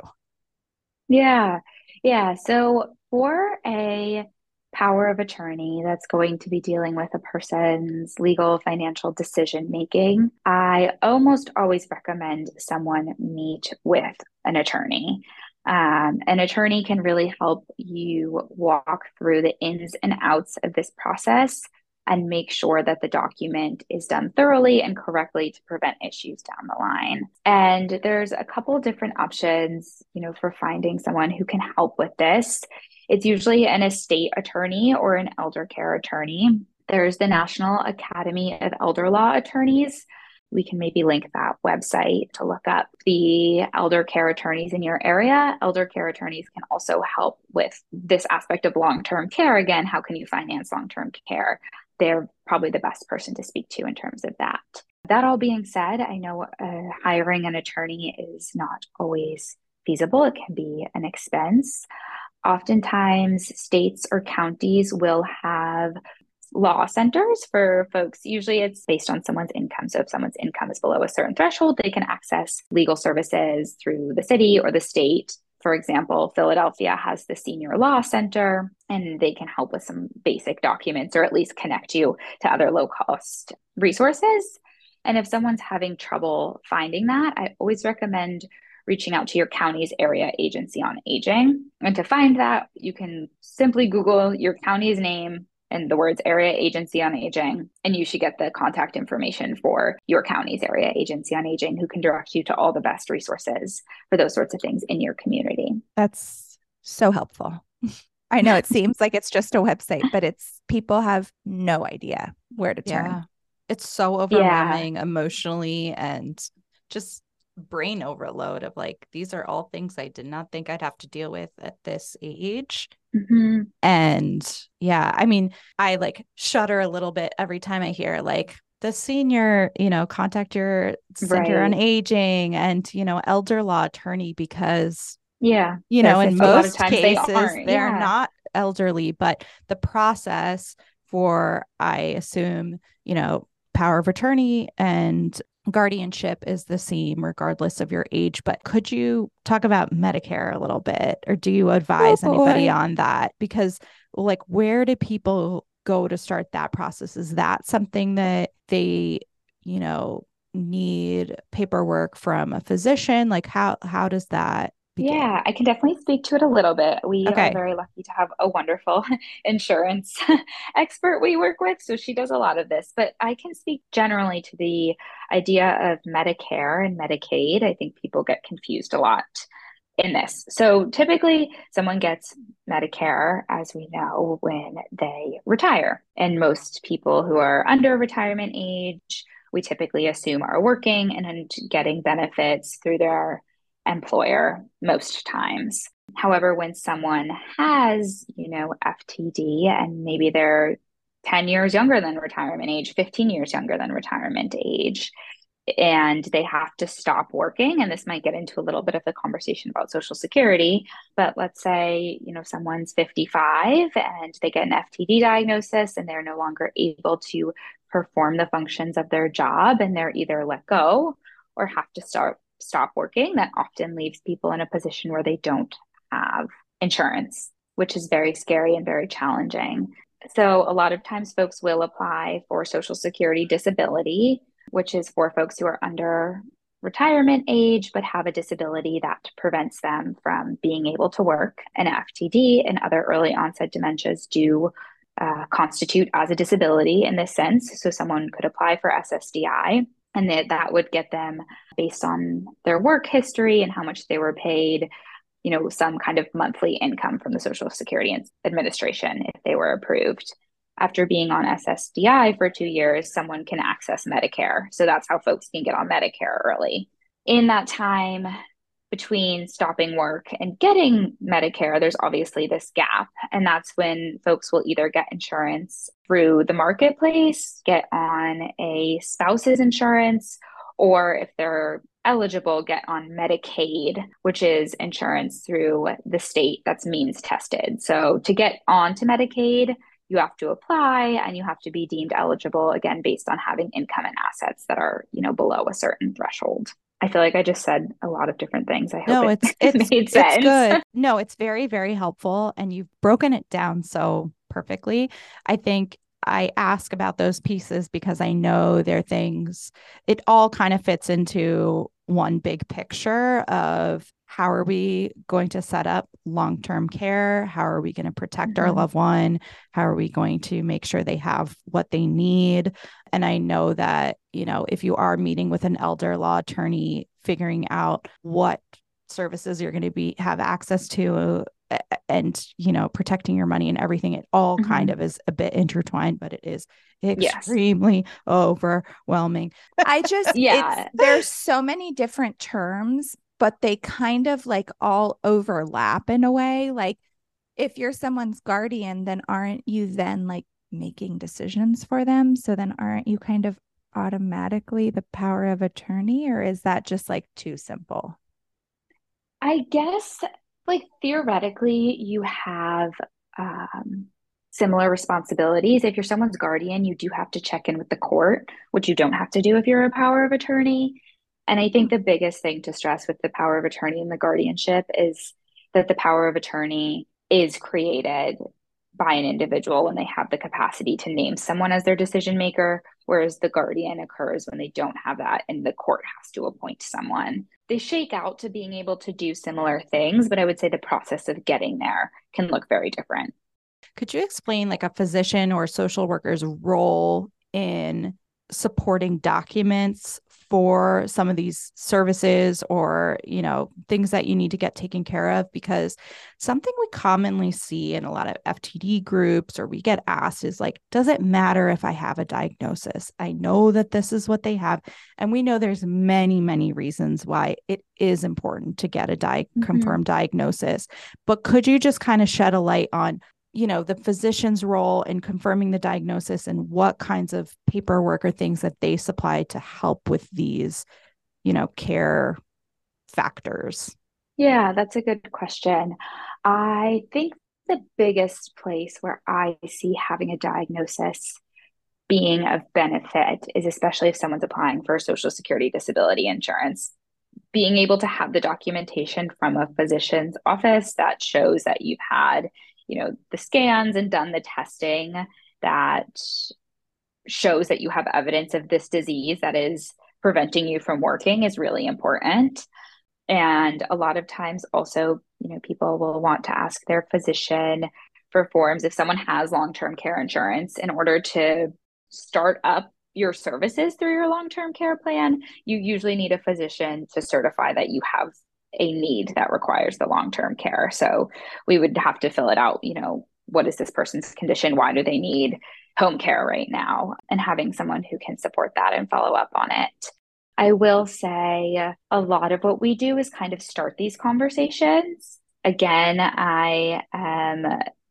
Yeah. Yeah. So for a power of attorney that's going to be dealing with a person's legal financial decision making, I almost always recommend someone meet with an attorney. Um, an attorney can really help you walk through the ins and outs of this process and make sure that the document is done thoroughly and correctly to prevent issues down the line. And there's a couple of different options, you know, for finding someone who can help with this. It's usually an estate attorney or an elder care attorney. There's the National Academy of Elder Law Attorneys. We can maybe link that website to look up the elder care attorneys in your area. Elder care attorneys can also help with this aspect of long-term care. Again, how can you finance long-term care? They're probably the best person to speak to in terms of that. That all being said, I know uh, hiring an attorney is not always feasible. It can be an expense. Oftentimes, states or counties will have law centers for folks. Usually it's based on someone's income. So if someone's income is below a certain threshold, they can access legal services through the city or the state. For example, Philadelphia has the Senior Law Center, and they can help with some basic documents or at least connect you to other low-cost resources. And if someone's having trouble finding that, I always recommend reaching out to your county's area agency on aging. And to find that, you can simply Google your county's name and the words area agency on aging, and you should get the contact information for your county's area agency on aging, who can direct you to all the best resources for those sorts of things in your community. That's so helpful. I know it seems like it's just a website, but it's people have no idea where to turn. Yeah. It's so overwhelming yeah. emotionally, and just brain overload of like, these are all things I did not think I'd have to deal with at this age. Mm-hmm. And yeah, I mean, I like shudder a little bit every time I hear like the senior, you know, contact your center right. on aging and, you know, elder law attorney, because yeah, you know, in most cases, they are, they're yeah. not elderly, but the process for, I assume, you know, power of attorney and guardianship is the same regardless of your age. But could you talk about Medicare a little bit, or do you advise oh, anybody on that? Because like, where do people go to start that process? Is that something that they, you know, need paperwork from a physician? Like how, how does that begin? Yeah, I can definitely speak to it a little bit. We okay. are very lucky to have a wonderful insurance expert we work with. So she does a lot of this, but I can speak generally to the idea of Medicare and Medicaid. I think people get confused a lot in this. So typically someone gets Medicare, as we know, when they retire. And most people who are under retirement age, we typically assume are working and getting benefits through their employer most times. However, when someone has, you know, F T D and maybe they're ten years younger than retirement age, fifteen years younger than retirement age, and they have to stop working, and this might get into a little bit of the conversation about Social Security, but let's say, you know, someone's fifty-five and they get an F T D diagnosis and they're no longer able to perform the functions of their job, and they're either let go or have to start stop working. That often leaves people in a position where they don't have insurance, which is very scary and very challenging. So a lot of times folks will apply for Social Security disability, which is for folks who are under retirement age but have a disability that prevents them from being able to work. And F T D and other early onset dementias do uh, constitute as a disability in this sense. So someone could apply for S S D I, and that, that would get them, based on their work history and how much they were paid, you know, some kind of monthly income from the Social Security Administration if they were approved. After being on S S D I for two years, someone can access Medicare. So that's how folks can get on Medicare early. In that time between stopping work and getting Medicare, there's obviously this gap. And that's when folks will either get insurance through the marketplace, get on a spouse's insurance, or if they're eligible, get on Medicaid, which is insurance through the state that's means tested. So to get onto Medicaid, you have to apply and you have to be deemed eligible, again, based on having income and assets that are, you know, below a certain threshold. I feel like I just said a lot of different things. I hope no, it it's, it's, made sense. It's good. No, it's very, very helpful. And you've broken it down so perfectly. I think I ask about those pieces because I know they're things, it all kind of fits into one big picture of how are we going to set up long-term care? How are we going to protect mm-hmm. our loved one? How are we going to make sure they have what they need? And I know that, you know, if you are meeting with an elder law attorney, figuring out what services you're going to be have access to and, you know, protecting your money and everything, it all mm-hmm. kind of is a bit intertwined, but it is extremely yes. overwhelming. I just, yeah, there's so many different terms, but they kind of like all overlap in a way. Like if you're someone's guardian, then aren't you then like making decisions for them? So then aren't you kind of automatically the power of attorney, or is that just like too simple? I guess like theoretically you have um, similar responsibilities. If you're someone's guardian, you do have to check in with the court, which you don't have to do if you're a power of attorney. And I think the biggest thing to stress with the power of attorney and the guardianship is that the power of attorney is created by an individual when they have the capacity to name someone as their decision maker, whereas the guardian occurs when they don't have that and the court has to appoint someone. They shake out to being able to do similar things, but I would say the process of getting there can look very different. Could you explain like a physician or social worker's role in supporting documents for some of these services or, you know, things that you need to get taken care of? Because something we commonly see in a lot of F T D groups, or we get asked, is like, does it matter if I have a diagnosis? I know that this is what they have. And we know there's many, many reasons why it is important to get a di- mm-hmm. confirmed diagnosis. But could you just kind of shed a light on, you know, the physician's role in confirming the diagnosis and what kinds of paperwork or things that they supply to help with these, you know, care factors? Yeah, that's a good question. I think the biggest place where I see having a diagnosis being of benefit is especially if someone's applying for Social Security disability insurance. Being able to have the documentation from a physician's office that shows that you've had, you know, the scans and done the testing that shows that you have evidence of this disease that is preventing you from working is really important. And a lot of times also, you know, people will want to ask their physician for forms if someone has long-term care insurance in order to start up your services through your long-term care plan. You usually need a physician to certify that you have a need that requires the long-term care. So we would have to fill it out, you know, what is this person's condition? Why do they need home care right now? And having someone who can support that and follow up on it. I will say a lot of what we do is kind of start these conversations. Again, I am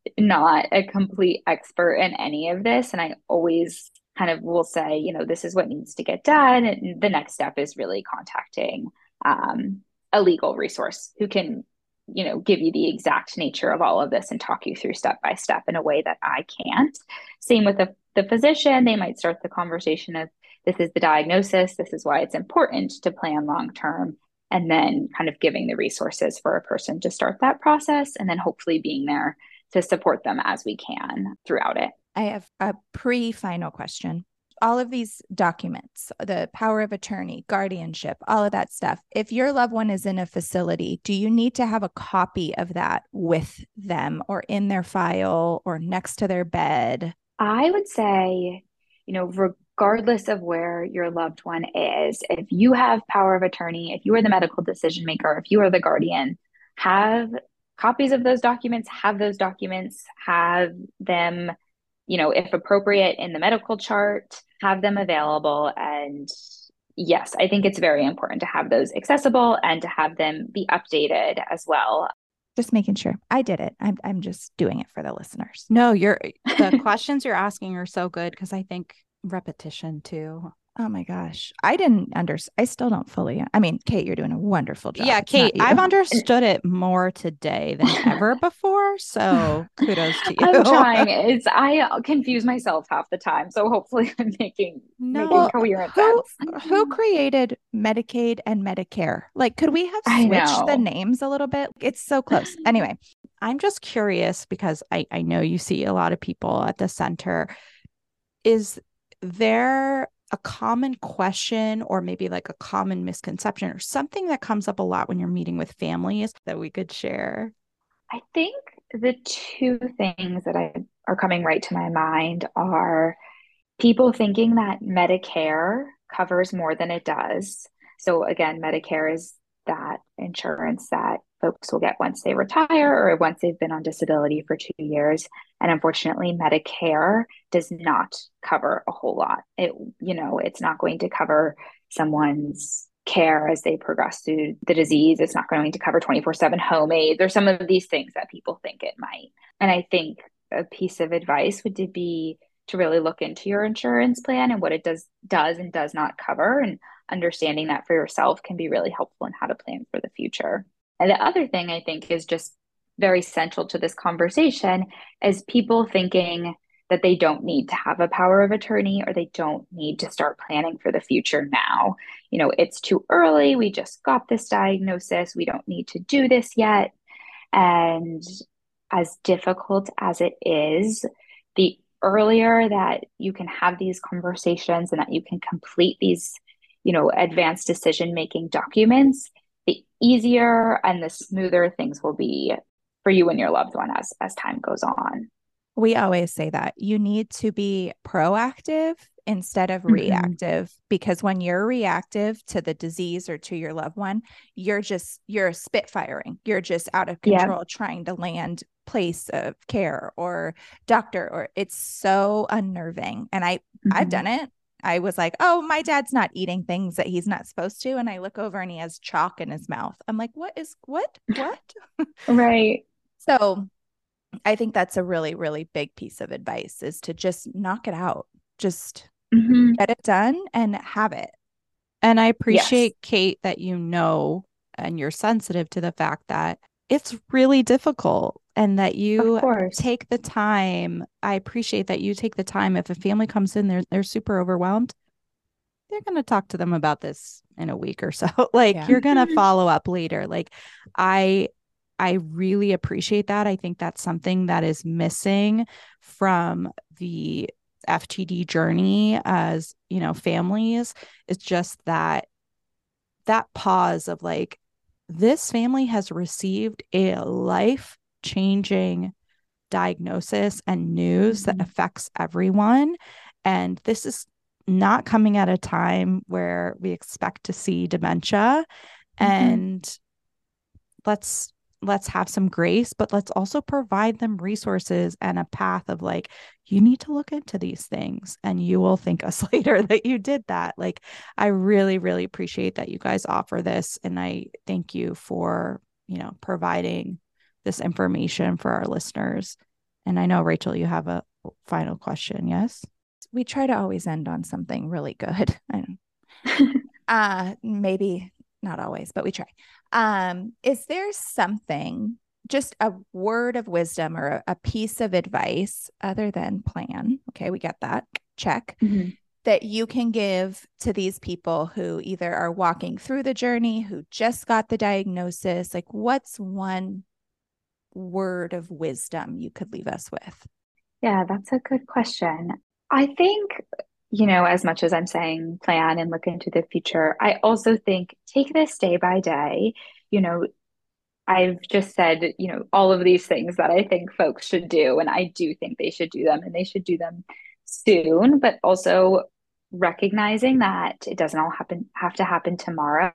not a complete expert in any of this, and I always kind of will say, you know, this is what needs to get done. And the next step is really contacting um, a legal resource who can, you know, give you the exact nature of all of this and talk you through step by step in a way that I can't. Same with the, the physician. They might start the conversation of, this is the diagnosis, this is why it's important to plan long term, and then kind of giving the resources for a person to start that process, and then hopefully being there to support them as we can throughout it. I have a pre-final question. All of these documents, the power of attorney, guardianship, all of that stuff, if your loved one is in a facility, do you need to have a copy of that with them or in their file or next to their bed? I would say, you know, regardless of where your loved one is, if you have power of attorney, if you are the medical decision maker, if you are the guardian, have copies of those documents, have those documents, have them, you know, if appropriate in the medical chart, have them available. And yes, I think it's very important to have those accessible and to have them be updated as well. Just making sure. I did it. I'm I'm just doing it for the listeners. No, you're the questions you're asking are so good because I think repetition too. Oh my gosh. I didn't understand. I still don't fully. I mean, Kate, you're doing a wonderful job. Yeah, Kate, I've understood it more today than ever before. So kudos to you. I'm trying. It's I confuse myself half the time. So hopefully I'm making, no, making coherent who, sense. Who created Medicaid and Medicare? Like, could we have switched the names a little bit? It's so close. Anyway, I'm just curious because I, I know you see a lot of people at the center. Is there a common question or maybe like a common misconception or something that comes up a lot when you're meeting with families that we could share? I think the two things that I, are coming right to my mind are people thinking that Medicare covers more than it does. So again, Medicare is that insurance that folks will get once they retire or once they've been on disability for two years. And unfortunately, Medicare does not cover a whole lot. It, you know, it's not going to cover someone's care as they progress through the disease. It's not going to cover twenty-four seven home aids or some of these things that people think it might. And I think a piece of advice would be to really look into your insurance plan and what it does does and does not cover, and understanding that for yourself can be really helpful in how to plan for the future. And the other thing I think is just very central to this conversation is people thinking that they don't need to have a power of attorney or they don't need to start planning for the future now. You know, it's too early. We just got this diagnosis. We don't need to do this yet. And as difficult as it is, the earlier that you can have these conversations and that you can complete these, you know, advanced decision-making documents, the easier and the smoother things will be for you and your loved one as, as time goes on. We always say that you need to be proactive instead of Mhm. reactive, because when you're reactive to the disease or to your loved one, you're just, you're spitfiring. You're just out of Yeah. control trying to land place of care or doctor, or it's so unnerving. And I, I've Mhm. done it. I was like, oh, my dad's not eating things that he's not supposed to. And I look over and he has chalk in his mouth. I'm like, what is, what, what? Right. So I think that's a really, really big piece of advice, is to just knock it out. Just Mhm. get it done and have it. And I Yes. appreciate, Kate, that you know and you're sensitive to the fact that it's really difficult and that Of you course. take the time. I appreciate that you take the time. If a family comes in, they're they're super overwhelmed, they're going to talk to them about this in a week or so. Like Yeah. you're going to Mhm. follow up later. Like I I really appreciate that. I think that's something that is missing from the F T D journey as, you know, families. It's just that that pause of like, this family has received a life-changing diagnosis and news that Mhm. affects everyone. And this is not coming at a time where we expect to see dementia. Mhm. And let's let's have some grace, but let's also provide them resources and a path of like, you need to look into these things and you will thank us later that you did that. Like, I really, really appreciate that you guys offer this. And I thank you for, you know, providing this information for our listeners. And I know, Rachel, you have a final question. Yes. We try to always end on something really good. I don't, uh, maybe not always, but we try. Um, is there something, just a word of wisdom or a, a piece of advice other than plan? Okay, we get that. Check. Mhm. That you can give to these people who either are walking through the journey, who just got the diagnosis? Like, what's one word of wisdom you could leave us with? Yeah, that's a good question. I think, you know, as much as I'm saying plan and look into the future, I also think take this day by day. You know, I've just said, you know, all of these things that I think folks should do, and I do think they should do them and they should do them soon, but also recognizing that it doesn't all happen have to happen tomorrow,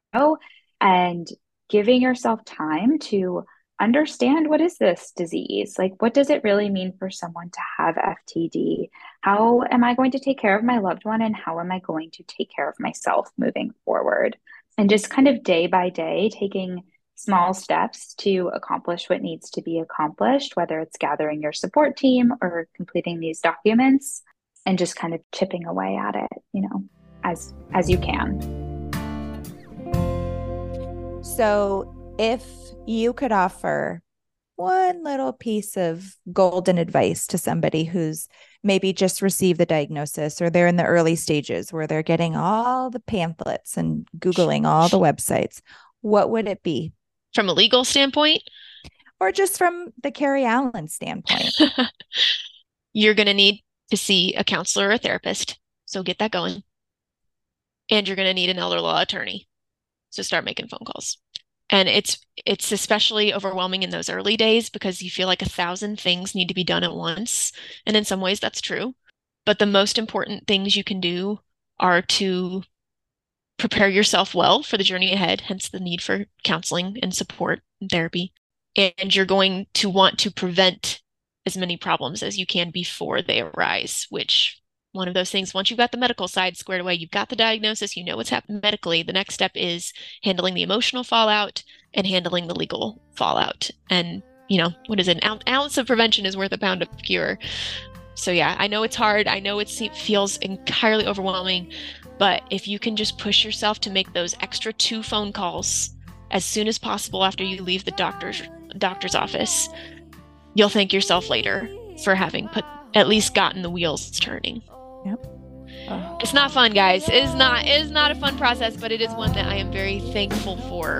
and giving yourself time to understand, what is this disease? Like, what does it really mean for someone to have F T D? How am I going to take care of my loved one? And how am I going to take care of myself moving forward? And just kind of day by day, taking small steps to accomplish what needs to be accomplished, whether it's gathering your support team or completing these documents, and just kind of chipping away at it, you know, as as you can. So if you could offer one little piece of golden advice to somebody who's maybe just received the diagnosis, or they're in the early stages where they're getting all the pamphlets and Googling all the websites, what would it be? From a legal standpoint, Or just from the Carrie Allen standpoint? you're going to need to see a counselor or a therapist. So get that going. And you're going to need an elder law attorney. So start making phone calls. And it's it's especially overwhelming in those early days because you feel like a thousand things need to be done at once. And in some ways that's true. But the most important things you can do are to prepare yourself well for the journey ahead, hence the need for counseling and support and therapy. And you're going to want to prevent as many problems as you can before they arise, which one of those things, once you've got the medical side squared away, you've got the diagnosis, you know what's happened medically, the next step is handling the emotional fallout and handling the legal fallout. And, you know, what is it? An ounce of prevention is worth a pound of cure. So yeah, I know it's hard. I know it's, it feels entirely overwhelming, but if you can just push yourself to make those extra two phone calls as soon as possible after you leave the doctor's doctor's office, you'll thank yourself later for having put at least gotten the wheels turning. Yep. Oh. It's not fun, guys. It is not it is not a fun process, but it is one that I am very thankful for.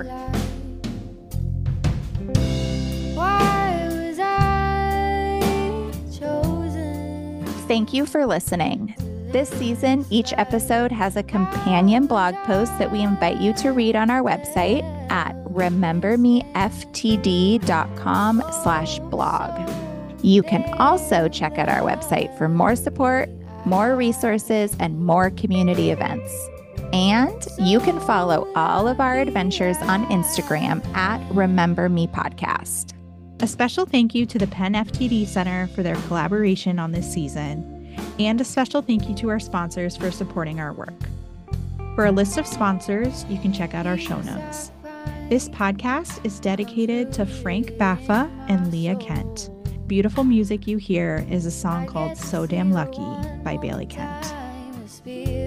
Why was I chosen? Thank you for listening. This season, each episode has a companion blog post that we invite you to read on our website at remember me f t d dot com slash blog. You can also check out our website for more support, more resources, and more community events. And you can follow all of our adventures on Instagram at Remember Me Podcast. A special thank you to the Penn F T D Center for their collaboration on this season, and a special thank you to our sponsors for supporting our work. For a list of sponsors, you can check out our show notes. This podcast is dedicated to Frank Baffa and Leah Kent. Beautiful music you hear is a song called So Damn Lucky by Bailey Kent.